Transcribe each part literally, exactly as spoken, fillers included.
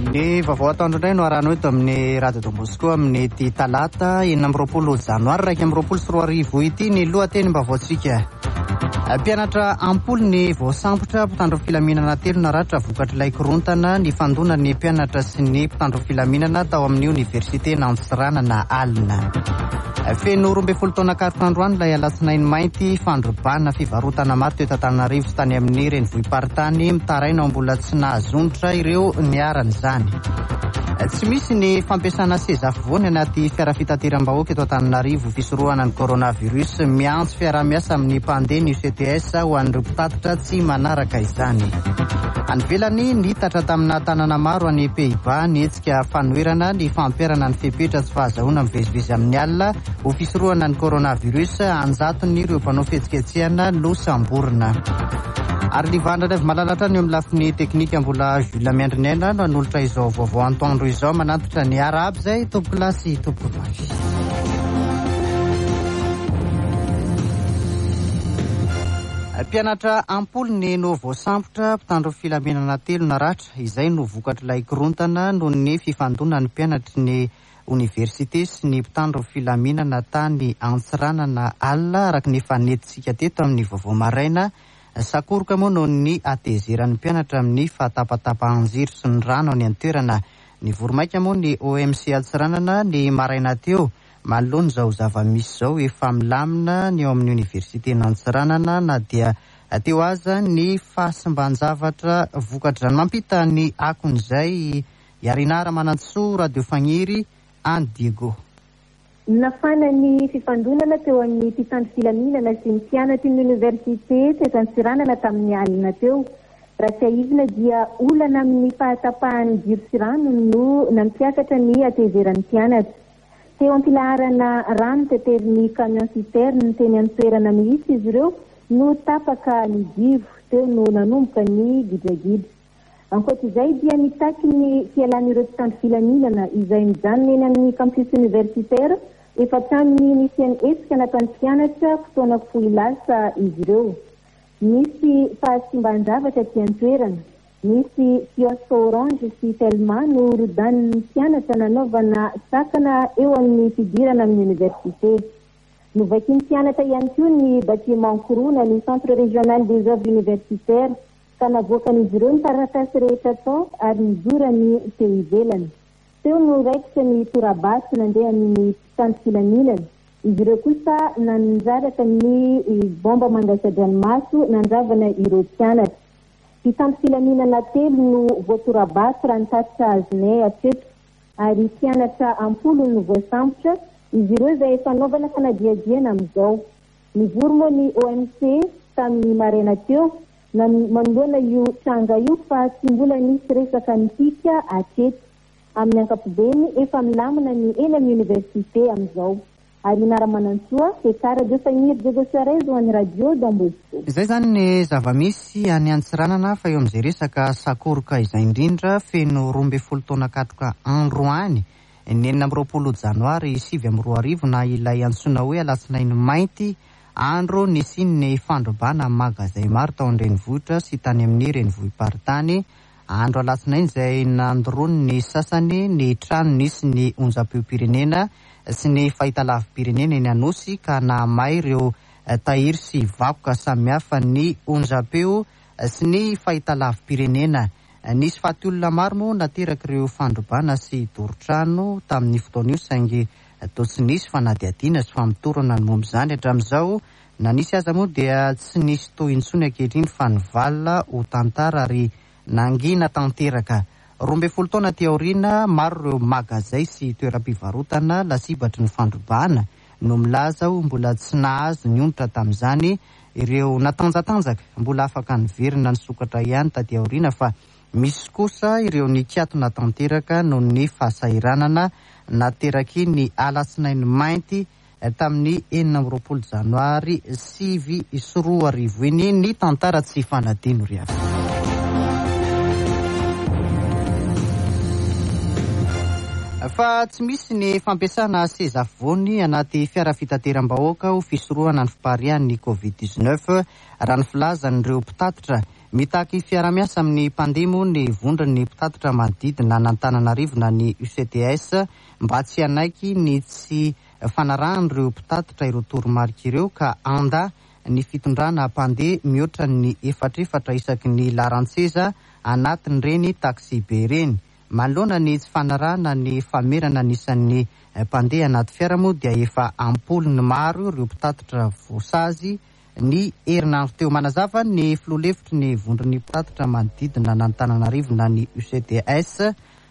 Ny vaovao ataondro indray no arahana eto amin'ny Radio Don Bosco amin'ny ity talata enina amby roapolo janoary raika amby roapolo sy roa arivo ity ny lohateny-baovaontsika. Mpianatra ampoly ny voasambotra mpitandro filaminana telo naratra vokatr'ilay korontana ny fandonan'ny mpianatra sy ny mpitandro filaminana tao amin'ny oniversite Nantsiranana Alina. Feno roa ambin'ny folo taona karotr'androany ilay alatsinainy mainty fandrobana fivarotana maro teto Antananarivo sy tany amin'ny renivohimparitany mitaraina ao mbola tsy nahazondratra ireo niaran'izany. Tsy misy ny fampiasana seza afovoany anaty fiara fitateram-bahoaka eto Antananarivo fisorohana ny coronavirus miantso fiaraha-miasa amin'ny mpandeha ny U C T S ho an'ireo mpitatitra tsy manaraka izany. Any ivelany nitatra tamina tanàna maro any Pays-Bas nihetsika fanoherana ny fampiarana ny fepetra tsy fahazahoana mivezivezy amin'ny alina ho fisorohana ny coronavirus anjatony ireo mpanao fihetsiketsehana no samborina. Ary livandrana avy malalatra ny eo amin'ny lafiny teknika mbola Jules Miandrinena no hanolotra izao vaovao antoandro izao manatitra ny arabe izay tompo kilasy tompo mafy. Mpianatra ampolony no voasambotra mpitandro filaminana telo naratra izay no vokatr'ilay korontana noho ny fifandonan'ny mpianatry ny oniversite sy ny mpitandro filaminana tany Antsiranana Alina araka ny fanetitsika teto amin'ny vaovao maraina. Sakoroka moa noho ny atezeran'ny mpianatra amin'ny fahatapatapahan-jiro sy ny rano any an-toerana. Ny voromaika moa ny O M C Antsiranana ny maraina teo manoloana izao zava-misy izao efa milamina ny eo amin'ny oniversite Nantsiranana na dia teo aza ny fahasimban-javatra vokatr'izany. Mampita ny akon'izay Yarinara Manantsoa Radio Fagniry Anne Diego. Nafana ny fifandonana teo amin'ny mpitandro filaminana sy ny mpianatry ny oniversite teto Antsiranana tamin'ny alina teo. Raha tsy aivina dia olana amin'ny fahatapahan'ny jiro sy rano no nampiakatra ny atezeran'ny mpianatra. Teo ampilaharana rano teterin'ny camion citerne teny an-toerana mihitsy izy ireo no tapaka ny jiro teo no nanomboka ny gidragidra. Ankoatr'izay dia nitaky ny fialan'ireo mpitandro filaminana izay mijanona eny amin'ny campus universitaire efa taminy nisiany esika nataon'ny mpianatra fotoana fohy lasa izy ireo. Misy fahasimban-javatra ty an-toerana, misy kiosque orange sy telma no rodan'ny mpianatra nanaovana sakana eo amin'ny fidirana amin'ny université. Novaky ny mpianatra ihany koa ny bâtiment korona ny centre régional des œuvres universitaires ka navoakan'izy ireo ny taratasy rehetra tao ary nijorany teo ivelany. Teo no raikitra ny torabato nandeha amin'ny mpitandro filaminana. Izy ireo kosa nanjaraka ny bomba mangasadranomaso nandravana ireo mpianatra. Mpitandro filaminana telo no voatorabato raha nitatitra azonay atreto ary mpianatra ampolo no voasambotra. Izy ireo izay efa naovana fanadiadiana amin'izao. Nivory moa ny O M C tamin'ny maraina teo na manoloana io tranga io fa tsy mbola nisy resaka mitika atreto. Amin'ny ankapobeny efa milamina ny eny amin'ny université amin'izao. Arinara Manantsoa, Ekara de Fagniry de Gosarezo any Radio Don Bosco. Izay zany ny zava-misy any Antsiranana fa eo amin'izay resaka sakoroka izay indrindra feno roa ambin'ny folo taona katroka androany ny enina amby roapolo janoary sivy amby roa arivo na ilay antsoina hoe alatsinainy mainty andro nisin'ny fandrobana magazay maro tao an-drenivohitra sy tany amin'ny renivohimparitany. Andro alatsinainy izay nandrony ny sasany ny trano nisy ny onjam-peo-pirenena sy ny fahitalavim-pirenena eny Anosy ka nahamay ireo tahiry sy vakoka samihafa ny onjam-peo sy ny fahitalavim-pirenena. Nisy faty olona maro moa nateraka ireo fandrobana sy doro-trano tamin'ny fotoana io saingy toa tsy nisy fanadiadiana sy famitorana ny momba izany hatramin'izao. Na nisy aza moa dia tsy nisy toa intsony ankehitriny fa nivalina ho tantara ary nangina tanteraka. Roa ambin'ny folo taona ty aoriana maro ireo magazay sy toeram-pivarotana lasibatry ny fandrobana no milaza ho mbola tsy nahazo ny onitra tamin'izany. Ireo natanjatanjaka mbola afaka niverina ny sokatra ihany taty aoriana fa misy kosa ireo nikatona tanteraka noho ny fahasahiranana nateraky ny alatsinainy mainty tamin'ny enina amby roapolo janoary sivy sy roa arivo iny ny tantara tsy fanadino ry hafa. Fa tsy misy ny fampiasana seza afovoany anaty fiara fitateram-bahoaka ho fisorohana ny fiparihan'ny covid dix-neuf raha ny filazan'ireo mpitatitra. Mitaky fiara-miasa amin'ny mpandemo ny vondrony mpitatitra manodidina n'Antananarivo na ny U C T S mba tsy hanaiky ny tsy fanarahan'ireo mpitatitra ireo toromarika ireo ka anda ny fitondrana mpandeha mihoatra ny efatrefatra isaky ny larantseza anatin'ireny taxi be ireny. Manoloana ny tsy fanarahana ny famerana anisan'ny mpandeha anaty fiara moa dia efa ampolony maro ireo mpitatitra voasazy ny herinandro teo. Manazava ny filoha-hevitry ny vondrony mpitatitra manodidina n'Antananarivo na ny U C T S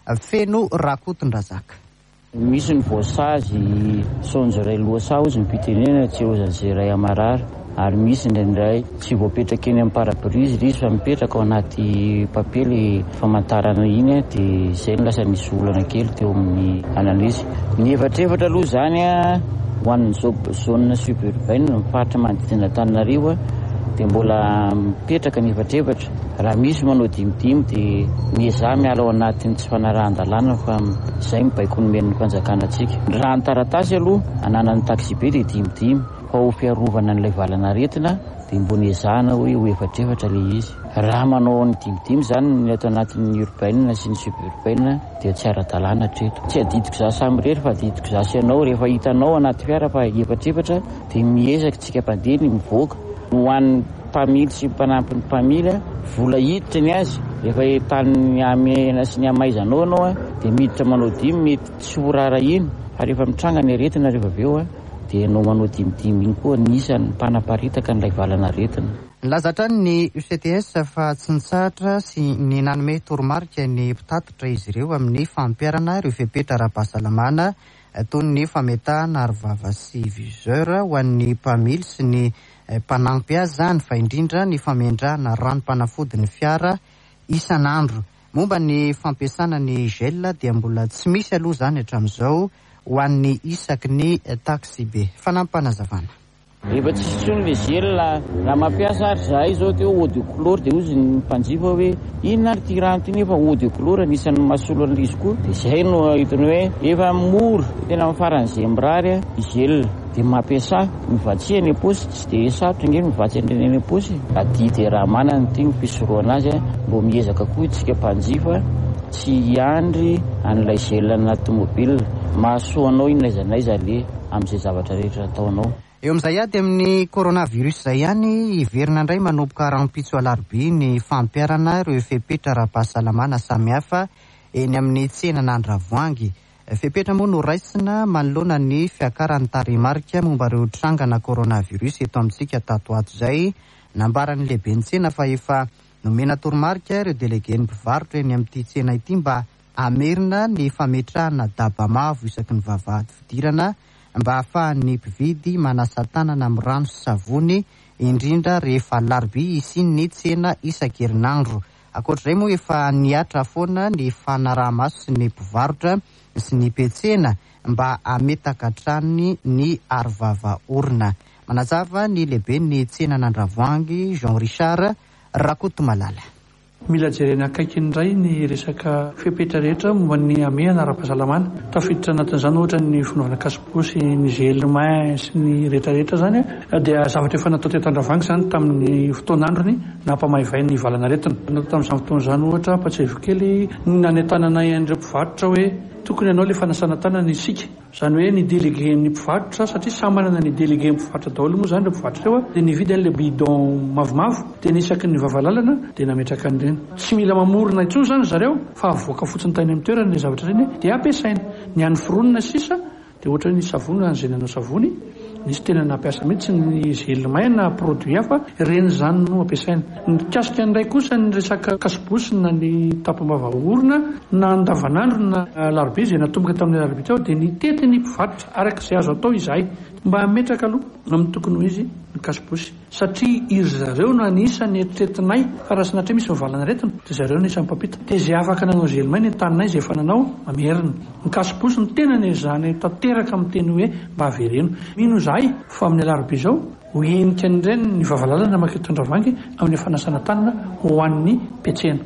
feno Rakotondrazaka. Misy ny voasazy sonjoray loasa ozy ny mpitenena tsy ozan'izay ray amarara ary misy indraindray tsy voapetraka eny amin'ny parabrise izy fa mipetraka ao anaty papely famantarana iny dia izay no lasa misy olana kely teo amin'ny anan'izy. Ny evatrevatra aloha zany a ho an'ny zona suburbaine mifaritra manodidina Antananarivo dia mbola mipetraka ny evatrevatra. Raha misy manao dimidimy dia miezah miala ao anatin'ny tsy fanarahan-dalàna fa izay mibaiko nomen'ny mpanjakana antsika. Raha ny taratasy aloha ananan'ny taxi be dia dimidimy fa ho fiarovana n'ilay valana aretina dia mbola ezahana hoe ho efatrefatra ilay izy. Raha manao ny dimidimy zany ny ato anatin'ny urbaine sy ny suburbaine dia tsy ara-dalàna hatreto. Tsy adidiko za samy rery fa adidiko za sy anao rehefa hitanao anaty fiara fa efatrefatra dia miezaka tsika mpandeha ny mivoaka. Ho an'ny mpamily sy mpanampy ny mpamily vola hiditra ny azy rehefa entan'ny amena sy ny amaizanao anao dia miditra manao dimy mety tsy ho rara iny fa rehefa mitranga ny aretina rehefa avy eo dia no manao dimidimy iny koa nisan'ny mpanaparitaka n'ilay valana aretina. Lazatra ny U C T S fa tsy nitsahatra sy ny nanome toromarika ny mpitatitra izy ireo amin'ny fampiarana ireo fepetra ara-pahasalamana toy ny fametahana arovava sy viseur ho an'ny mpamily sy ny mpanampy azy zany fa indrindra ny faменdrahana ranom-panafody ny fiara isan'andro. Momba ny fampiasana ny gel dia mbola tsy misy aloha zany hatramin'izao ho an'ny isaky ny taxi be. Fanampanazavana. Rehefa tsy tsitsony le gel raha mampiasa ary zahay zao teo eau de couleur dia ozy ny mpanjifa hoe inona ary ty rano ty nefa eau de couleur anisan'ny mahasolo an'izy koa dia izay no hitany hoe efa mora tena faran'izay mirary gel dia mampiasa mivatsy any am-posy tsy dia sarotra nge mivatsy any am-posy adidy raha manana ty mpisoroana azy mbo miezaka koa itsika mpanjifa tsy hiandry an'ilay gel anaty mobile mahasoa anao inona iza naiza le amin'izay zavatra rehetra ataonao. Eo amin'izay ady amin'ny coronavirus izay ihany iverina indray manomboka rampitso alarobia ny fampiarana ireo fepetra ara-pahasalamana samihafa eny amin'ny tsenan'Andravoangy. Fepetra moa no raisina manoloana ny fiakaran'ny tarehimarika momba ireo trangana coronavirus eto amintsika tato ato izay. Nambaran'ny lehibe ny tsena fa efa nomena toromarika ireo delegen'ny mpivarotra eny amin'ity tsena ity mba amerina ny fametrahana daba-mavo isaky ny vavahady fidirana mba ahafahan'ny mpividy manasa tanana amin'ny rano sy savony indrindra rehefa alarobia isiny ny tsena isan-kerinandro. Ankoatr'izay moa efa niatra foana ny fanaraha-maso sy ny mpivarotra sy ny mpiantsena mba ametaka hatrany ny arovava orona. Manazava ny lehibe ny tsenan'Andravoangy Jean Richard Rakotomalala. Mila jerena akaiky indray ny resaka fepetra rehetra momba ny amehana ara-pahasalamana. Tafiditra anatin'izany ohatra ny fanaovana kasiposy, ny gelmain sy ny rehetrarehetra zany dia zavatra efa natao teto Andravoangy zany tamin'ny fotoan'androny nampamaivay ny valana aretina. Natao tamin'izany fotoan'izany ohatra ampatsahivy kely nanentanana an'ireo mpivarotra hoe tokony ianao le fanasana tanana isika. Zany hoe ny délégué ny mpivarotra satria samy manana ny délégué mpivarotra daholo moa zany le mpivarotra eo dia nividy an'le bidon mavomavo dia nisaky ny vavalalana dia nametraka an'ireny. Tsy mila mamorona intsony zany zareo fa avoaka fotsiny tainy amin'ny toerana le zavatra ireny dia ampiasaina. Ny an'ny fironina sisa dia ohatra hoe ny savony na izay nanao savony nisy tena nampiasa mihitsy ny gelmain na produit hafa ireny zany no ampiasaina. Ny kasika indray kosa ny resaka kasibosy na ny tapam-bava orona na andavanandro na alarobia izay natomboka tamin'ny alarobia teo dia ny tety ny mpivarotra araka izay azo atao izahay mba ametraka aloha amin'ny tokony ho izy ny kasibosy satria izy zareo no anisany eritreretinay fa raha sanatria misy mivalana aretina dia zareo no isan'ny mpampita. Dia izay afaka nanao gelmain ny taninay izay efa nanao amerina. Ny kasibosy ny tena ny zany tanteraka amin'ny teny hoe mba avereno. Mino zahay fa amin'ny alarobia izao ho enika n'ireny ny vavalalana maketo Andravoangy amin'ny fanasana tanana ho an'ny mpiantsena.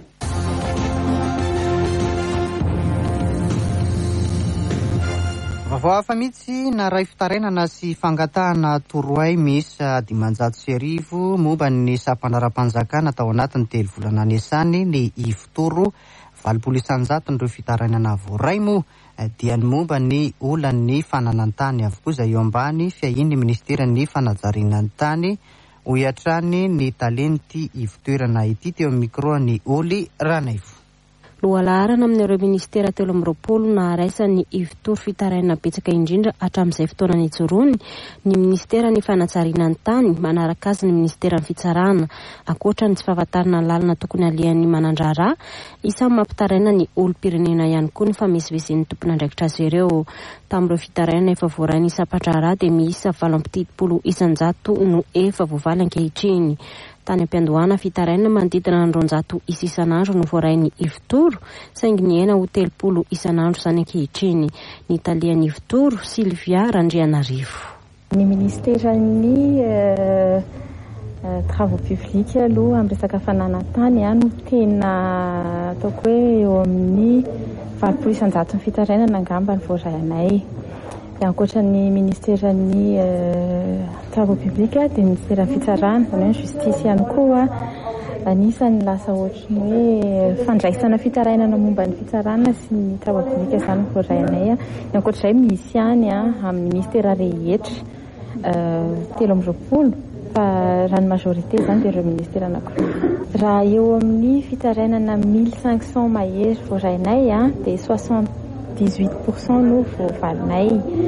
Vao hafa mihitsy na ray fitarenana sy fangatahana torohay miisa dimanjato sy arivo momba ny sampanaram-panjakana tao anatin'ny telo volana niasany ny ivotoro valopolo isanjato ireo fitarenana voaray moa dia ny momba ny olan'ny fananantany avokoa izay eo ambany fiahin'ny ministeran'ny fanajariana ny tany ho iatrany ny talenty ivotoerana ity teo amin'ny micro ny Oly Ranaivo. Lohalarana amin'ireo ministera telo amby roapolo na raisan'ny ivotoro fitaraina betsaka indrindra hatramin'izay fotoana nijoroany ny ministeran'ny fanajariana ny tany manaraka azy ny ministeran'ny fitsarana ankoatra ny tsy fahafantarana ny lalana tokony alehan'ny manandrara isan'ny mampitaraina ny olom-pirenena ihany koa ny famezivezen'ny tompona andraikitra azy ireo. Tamin'ireo fitaraina efa voarainy isa-patrara dia miisa valo amby telopolo isanjato no efa voavaly ankehitriny. Tany am-piandohana fitaraina manodidina ny roanjato isa isan'andro no voarainy ivotoro saingy ny ena ho telopolo isan'andro izany ankehitriny. Ny talian'ny ivotoro Silvia Randrianarivo. Ny ministeran'ny uh, uh, travaux publics aloha amin'ny resaka fananantany no tena ataoko hoe eo amin'ny valopolo isanjato ny fitaraina nangamba ny voarainay. Ankoatra ny ministeran'ny uh, travaux publics dia ny ministeran'ny fitsarana izany hoe justice ihany koa anisan'ny lasa ohatry ny hoe fandraisana fitarainana momba ny fitsarana sy ny travaux publics izany voarainay. Ankoatr'izay misy ihany amin'ny ministera rehetra uh, telo amby roapolo fa raha ny majorité izany dia ireo ministera anankiroa. Raha eo amin'ny fitarainana mille cinq cents mahery voarainay dia soixante-dix-huit pour cent no voavalinay,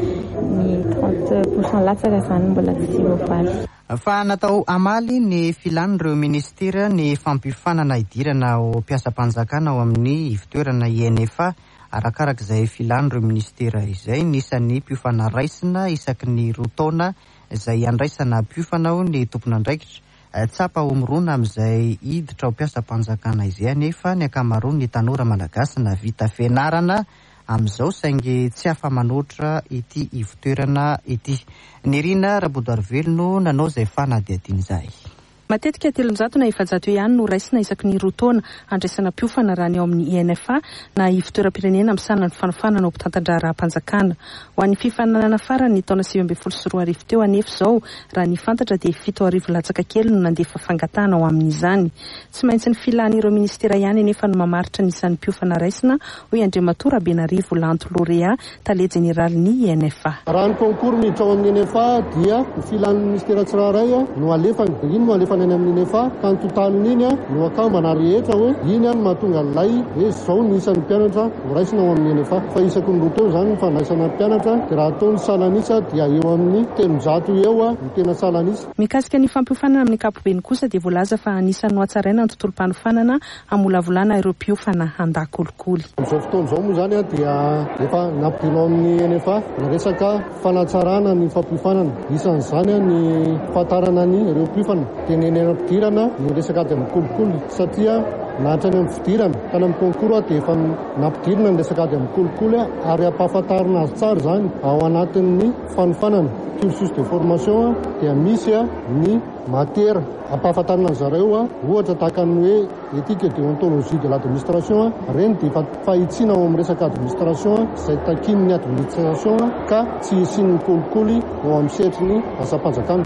ny trente pour cent latsaka izany mbola tsy voavaly. Fa natao amaly ny filan'ireo ministera ny fampiofanana idirana ao mpiasam-panjakana ao amin'ny ivotoerana I N F A arakarak'izay filan'ireo ministera izay nisan'ny mpiofana raisina isaky ny roa taona izay andraisana mpiofana ao ny tompona andraikitra. Tsapa omorona amin'izay hiditra ao mpiasam-panjakana izay anefa ny ankamaroany ny tanora malagasy na vita fianarana amin'izao saingy tsy afa-manoatra ity ivotoerana ity. Nirina Rabodoarvelno nanao izay fanadihadiana izay. Matetika telonjato na efajato ihany no raisina isaky ny roa taona andraisana mpiofana raha ny ao amin'ny I N F A na ivotera-pirenena amin'ny sanany fanofanana ao mpitantan-draha-panjakana. Ho an'ny fifananana farany ny taona sivy ambin'ny folo sy roa arivo teo anefa izao raha ny fantatra dia fito arivo latsaka kely no nandefa fangatahana ao amin'izany. Tsy maintsy ny filan'ireo ministera ihany anefa no mamaritra nisan'ny mpiofana raisina hoy Andriamato Rabenarivo Lanto Lauréat tale jeneralin'ny I N F A. Raha ny concours miditra ao amin'ny I N F A dia filan'ny ministera tsirairay no alefany ino no alefany any amin'ny I N F A ka ny totaliny iny no akambana rehetra hoe iny any mahatonga lay hoe zao ny isan'ny mpianatra ho raisina ao amin'ny I N F A fa isaky ny roa taona izany ny fandraisana mpianatra dia raha ataony salanisa dia eo amin'ny telonjato eo no tena salanisa. Mikasika ny fampiofanana amin'ny ankapobeny kosa dia voalaza fa anisan'ny hoatsaraina ny tontolo mpanofanana hamolavolana ireo mpiofana handakolikoly. Amin'izao fotoana izao moa izany dia efa nampidino amin'ny I N F A ny resaka fanatsarana ny fampiofanana isan'izany ny fahatarana ny ireo mpiofana tenenena ampidirana ny resaka ady amin'ny kolikoly satria nahatrany amin'ny fidirana ka ny amin'ny concours dia efa nampidirana ny resaka ady amin'ny kolikoly ary ampahafantarina azy tsara izany ao anatin'ny fanofanana cursus de formation dia misy ny matière ampahafantarina ny zareo ohatra tahaka ny hoe éthique et déontologie de l'administration reny dia efa fahitsiana ao amin'ny resaka administration izay takin'ny administration ka tsy hisian'ny kolikoly ao amin'ny sehatry ny asa-panjakana.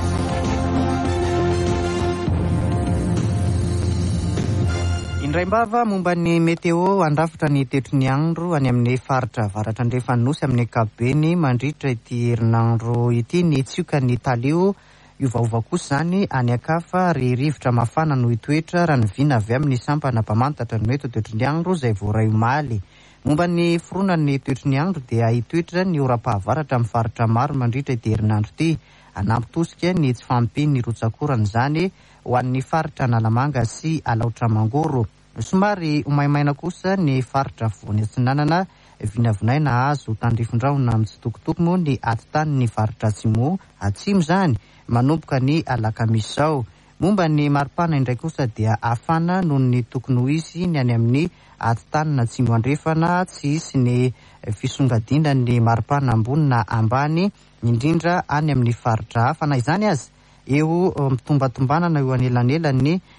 Indraimbava momba ny meteo andrafitra ny tetry ny andro any amin'ny faritra avaratra Andrefanosy amin'ny ankapobeny mandritra ity herinandro ity ny tsioka ny talio iovaova kosa izany any ankafa ary rivotra mafana no hitoetra raha ny vina avy amin'ny sampana mpamantatra ny mety toetry ny andro izay voaray omaly. Momba ny foronan'ny toetry ny andro dia hitoetra ny ora-pahavaratra amin'ny faritra maro mandritra ity herinandro ity. Anampy tosika ny tsy fampiny rotsakorana izany ho an'ny faritra Analamanga sy Alaotra Mangoro. Somary maimaina kosa ny faritra Voany Atsinanana vinavinaina azo tandrifondraona amin'ny tsitokotoko moa ny atitany ny faritra Atsimo atsimo izany manomboka ny alakamisao. Momba ny maripana indray kosa dia afana noho ny tokony ho izy ny any amin'ny atitanina Atsimo andrefana tsy isy ny fisongadina ny maripana ambony na ambany indrindra any amin'ny faritra hafa na izany azy eo mitombatombanana eo anelanelany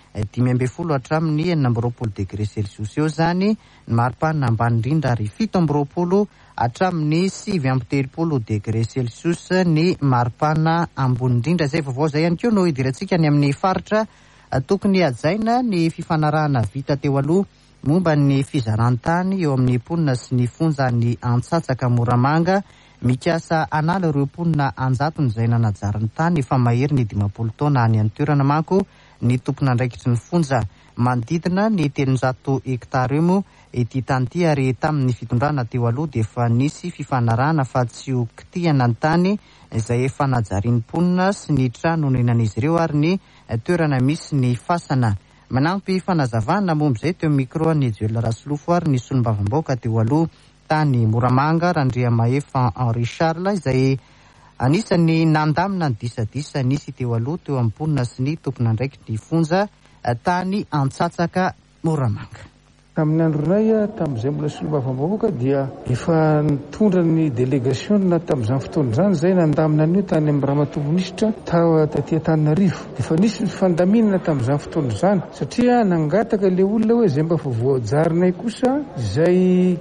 dimy amby folo hatramin'ny enina amby roapolo degré celsius eo zany ny maripana ambany indrindra ary fito amby roapolo hatramin'ny sivy amby telopolo degré celsius ny maripana ambony indrindra. Zay vaovao zay ihany koa no idirantsika ny amin'ny faritra tokony hajaina ny fifanarahana vita teo aloha momba ny fizaran-tany eo amin'ny mponina sy ny fonja ny Antsatsaka Moramanga. Mikasa anala ireo mponina anjatony izay nanajary ny tany efa mahery ny dimampolo taona any amin'ny toerana manko ny tompona andraikitry ny fonja manodidina ny telonjato hektara eo moa ity tany ity ary tamin'ny fitondrana teo aloha dia efa nisy fifanarahana fa tsy ho kitihana ny tany izay efa najariany mponina sy ny trano nenan'izy ireo ary ny toerana misy ny fasana. Manampy fanazavana momba izay teo micro ny Joel Rasolofo ary ny solombavambaoka teo aloha tany Moramanga Randriamahefa Henri Charles izay anisany nandamina ny disadisa nisy teo aloha teo amin'ny mponina sy ny tompona andraikitry ny fonja tany Antsatsaka Moramanga. Tamin'ny andronay tamin'izay mbola solombavambaoka dia efa nitondra ny délégation na tamin'izany fotoana izany zay nandamina an'io tany amin'ny Ramatovonisitra tao taty Antananarivo. Efa nisy ny fandaminana tamin'izany fotoana izany satria nangataka le olona hoe zay mba voajarinay kosa izay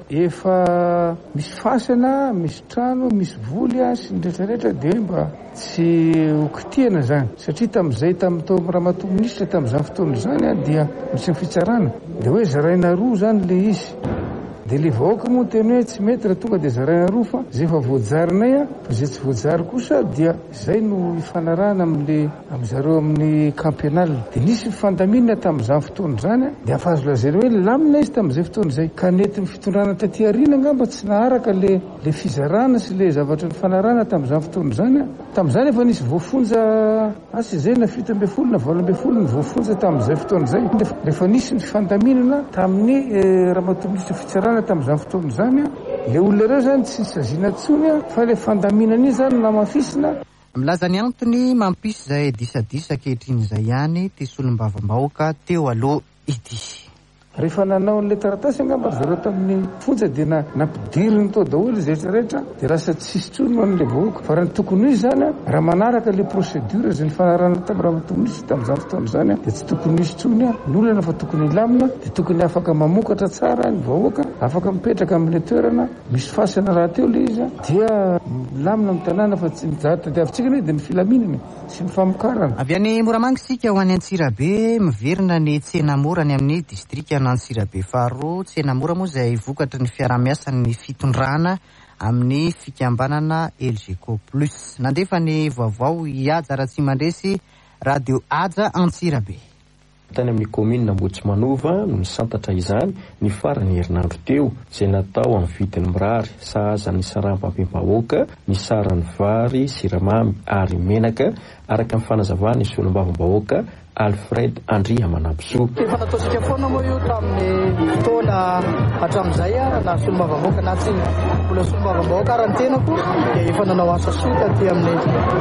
efa misy fasana, misy trano, misy voly sy ny rehetrarehetra dia mba tsy hokitihana zany satria tamin'izay tamin'ny tao amin'ny Ramatovonisitra tamin'izany fotoana izany dia misy ny fitsarana dia hoe zaraina roa zany le izy dia le vahoaka moa teny hoe tsy mety raha tonga dia zaraina roa fa zay efa voajarinay a zay tsy voajary kosa dia zay no ifanarahana amin'le amin'izareo amin'ny campional dia nisy fandaminana tamin'izany fotoana izany dia afahazo lazaina hoe lamina izy tamin'izay fotoana izay ka nety ny fitondrana taty aoriana angamba tsy naharaka le le fizarana sy le zavatra ny fanarahana tamin'izany fotoana izany tamin'izany efa nisy voafonja asy zay na fito amby folo na valo amby folo ny voafonja tamin'izay fotoana izay rehefa nisy ny fandaminana tamin'ny Ramatovonisitra fitsarana tamin'izany fotoana izany le olona ireo zany tsy saziana tsony fa le fandaminana io zany namafisina. Milaza ny antony mampisy izay disadisa ankehitriny izay ihany ty solombavambahoaka teo aloha ity. Rehefa nanao an'ilay taratasy angamba zareo tamin'ny fonja dia nampidiriny tao daholo izay rehetrarehetra dia rasa tsisy tsony ho an'ilay vahoaka fa raha ny tokony izy zany raha manaraka le procédure izay ny fanarahana tamin'ny Ramatovonisitra tamin'izany fotoana izany dia tsy tokony misy tsony ny olana fa tokony lamina dia tokony afaka mamokatra tsara ny vahoaka afaka mipetraka amin'ilay toerana misy fasana raha teo le izy dia lamina amin'ny tanàna fa tsy mizaha tadiavintsika ne dia ny filaminana sy ny famokarana. Avy any Moramanga isika ho any Antsirabe miverina ny tsena mora ny amin'ny distrika Antsirabe faharoa. Tsena mora moa izay vokatry ny fiaramiasan'ny fitondrana amin'ny fikambanana L G C O plus. Nandefa ny vaovao Ihaja Ratsimandresy radio Haja Antsirabe. Tany amin'ny commune Ambohitsimanova no nisantatra izany ny farany herinandro teo izay natao amin'ny vidiny mirary sahaza ny saram-bahoaka ny sarany vary, siramamy ary menaka araka ny fanazavana ny solombavambahoaka Alfred Andria Manampisoa. Efa nataosika foana moa io tamin'ny fotoana hatramin'izay na solombavambahoaka na tsy mbola solombavambahoaka ary ny tenako dia efa nanao asa soa taty amin'ny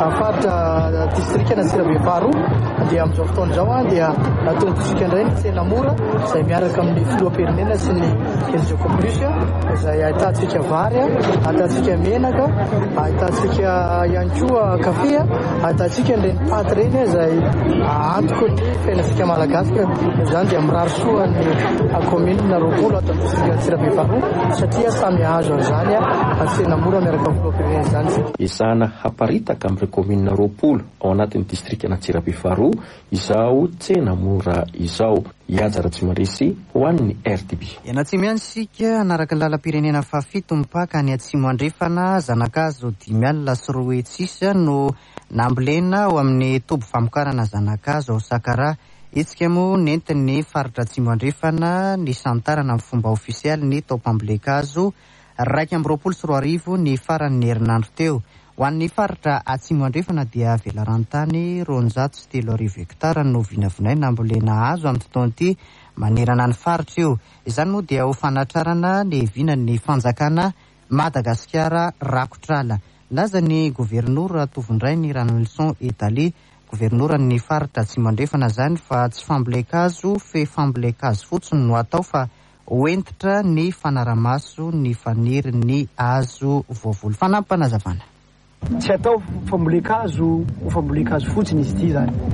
faritra distrika Antsirabe faharoa dia amin'izao fotoana izao dia natontosika indray ny tsena mora izay miaraka amin'ny filoham-pirenena sy ny L G C O plus izay ahitantsika vary, ahitantsika menaka, ahitantsika ihany koa kafe, ahitantsika ireny paty ireny izay antoko ny fiainantsika malagasy izany dia mirary soa ny commune na roapolo ato amin'ny distrika Antsirabe faharoa satria samy hazo izany tsena mora miaraka amin'ny filoham-pirenena izany. Izana haparitaka amin'ireo commune roapolo ao anatin'ny distrika Antsirabe faharoa izao tsena mora izao. Ihaja Ratsimandresy ho an'ny R T B. Ianatsimy ihany isika anaraka lalam-pirenena fahafito mipaka ny Atsimo andrefana zanakazo dimy alina sy roa hetsisa no nambolena ao amin'ny tobo famokarana zanakazo ao Sakara. Etsika moa nentin'ny faritra Atsimo andrefana ny santarana amin'ny fomba ofisialy ny taopambolekazo raika amby roapolo sy roa arivo ny faran'ny herinandro teo. Ho an'ny faritra Atsimo andrefana dia velarantany roanjato sy telo arivo hektara no vinavinaina nambolena azo amin'ny fotoana ity manerana ny faritra io. Izany moa dia ho fanatrarana ny vinan'ny fanjakana Madagasikara Rakotrala. Laza ny gouvernoura tovondray ny Ranelson Italie, gouvernoura-ny faritra Atsimo andrefana zany fa tsy fambolekazo fe fambolekazo fotsiny no atao fa hoentitra ny fanaramaso ny faniry ny azo voavolo. Fanampanazavana. Tsy atao fambolekazo ho fambolekazo fotsiny izy ity zany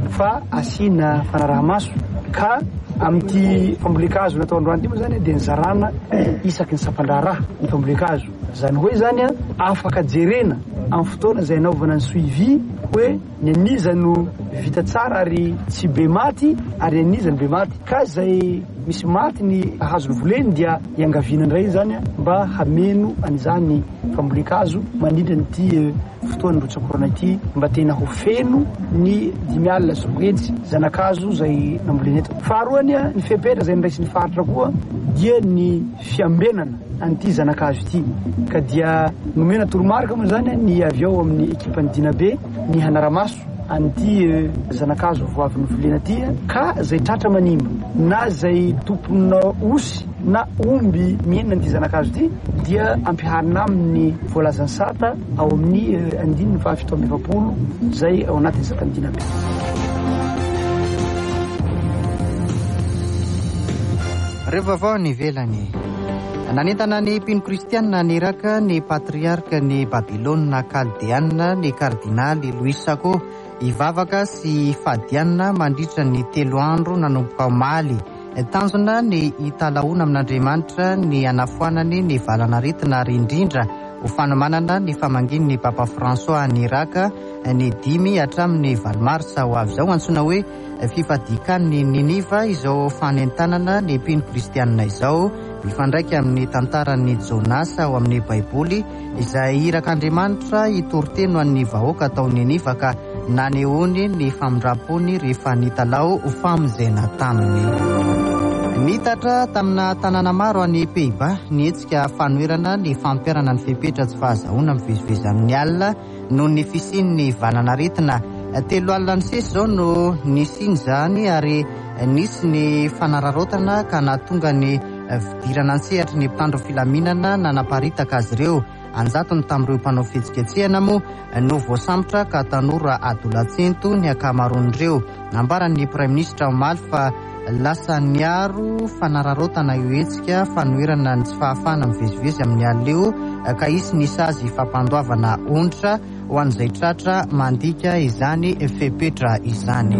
fa asiana fanarahamaso ka amin'ity fambolekazo natao androany ty moa zany dia nizarana isaky ny sampandraraha ny fambolekazo zany hoe zany a afaka jerena amin'ny fotoana izay anaovana ny suivi hoe ny aniza no vita tsara ary tsy be maty ary aniza ny be maty ka zay misy maty ny hazo ny voleny dia iangaviana indray zany a mba hameno an'izany fambolekazo manindra nyity fotoany rotsakorana ity mba tena ho feno ny dimy alina sy roetsy zanakazo zay namboleny eto. Faharoany a ny fepetra zay niraisy ny faritra koa dia ny fiambenana an'ity zanakazo ity ka dia nomena toromarika moa zany ny avy ao amin'ny ekipany Dinabe ny hanaramaso an'ity zanakazo voavin'ny volena ty ka zay tratra manimba na zay tompona osy na omby mienina an'ity zanakazo ity dia ampiharina amin'ny voalazany sata ao amin'ny andininy fahafito amby efapolo zay ao anatin'ny zakany Dinabe. Rehefa avao ny velany nanentana ny mpino kristianina niraka ny patriarka ny Babilôna Kaldeanina ny kardinaly Louis Sako ivavaka sy fadianina mandritra ny telo andro nanomboka omaly. Tanjona ny italaona amin'Andriamanitra ny anafoanany ny valanaretina ary indrindra ho fanomanana ny famangin'ny Papa François niraka ny dimy hatramin'ny valo marsa ho avy izao antsoina hoe fifadikan'ny Niniva izao fanentanana ny mpino kristianina izao mifandraika amin'ny tantaran'ny Jonasa ao amin'ny Baiboly izay irak'Andriamanitra itoroteno an'ny vahoaka tao Niniva ka nanehoany ny famindrapony rehefa nitalao ho famonjena taminy. Nitatra tamina tanàna maro any Pays-Bas nietsika fanoerana ny fampiarana ny fepetra tsy fahazahoana mivezivezy amin'ny alina noho ny fisian'ny valanaretina. Telo alina ny sesy zao no nisiny zany ary nisy ny fanararotana ka nahatonga ny fidirana an-tsehatra ny mpitandro filaminana nanaparitaka azy ireo. Anjatony tamin'ireo mpanao fihetsiketsehana moa no voasambotra ka tanora adolatsento ny akamaroan'ireo. Nambaran'ny Prime Ministre omaly fa lasa niaro fanararotana io hetsika fanoerana ny tsy fahafana mivezivezy amin'ny alina io ka isy nisy azy fampandoavana ondritra ho an'izay tratra mandika izany fepetra izany.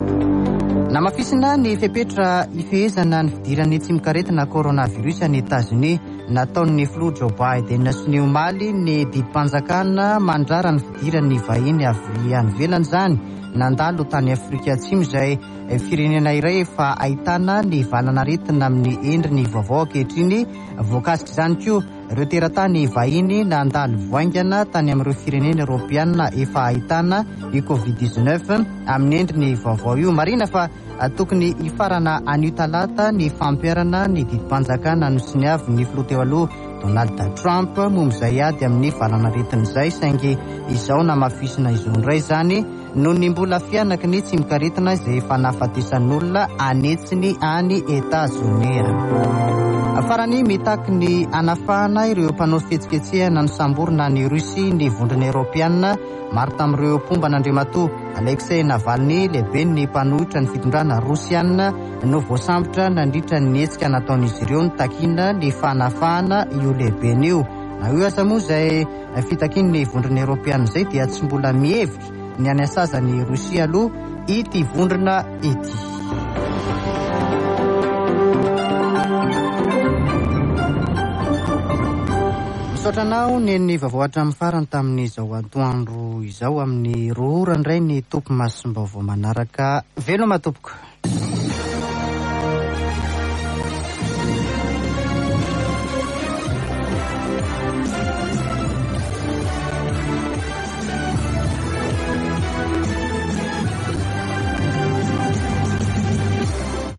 Namafisina ny fepetra ifehezana ny fidirany tsimikaretina coronavirus any États-Unis nataon'ny flo Joe Biden sy ny omaly ny didimpanjakana mandrara ny fidirany vahiny avy any ivelany zany nandalo tany Afrika Atsimo izay firenena iray efa ahitana ny valanaretina amin'ny endriny vaovao ankehitriny. Voakasika izany koa ireo teratany vahiny nandalo voaingana tany amin'ireo firenena Europiana efa ahitana i covid dix-neuf amin'ny endriny vaovao io. Marina fa tokony ifarana anio talata ny fampiarana ny didimpanjakana no sy ny avy ny filoha teo aloha Donald Trump momizay ady amin'ny valanaretina izay saingy izao namafisina izony iray zany no ny mbola fianaky ny tsimikaretina izay efa nahafatesan'olona anetsiny any États-Unis. Farany mitaky ny anafahana ireo mpanao fihetsiketsehana ny samborina ny Russie ny vondrona Europiana maro tamin'ireo pomban'Andriamatoa Alexei Navalny lehibe ny mpanohitra ny fitondrana Rosiana no voasambotra nandritra ny hetsika nataon'izy ireo ny takina ny fanafahana io lehibeny io. Na io asa moa izay fitakin'ny vondrona Europiana izay dia tsy mbola mihevitra ny any asazany Rosia aloha ity vondrona ity. Misaotranao ny vavoatra amin'ny farany tamin'izao atoandro izao amin'ny roa ora indray ny tompo masom-baovao manaraka. Velo matompoko.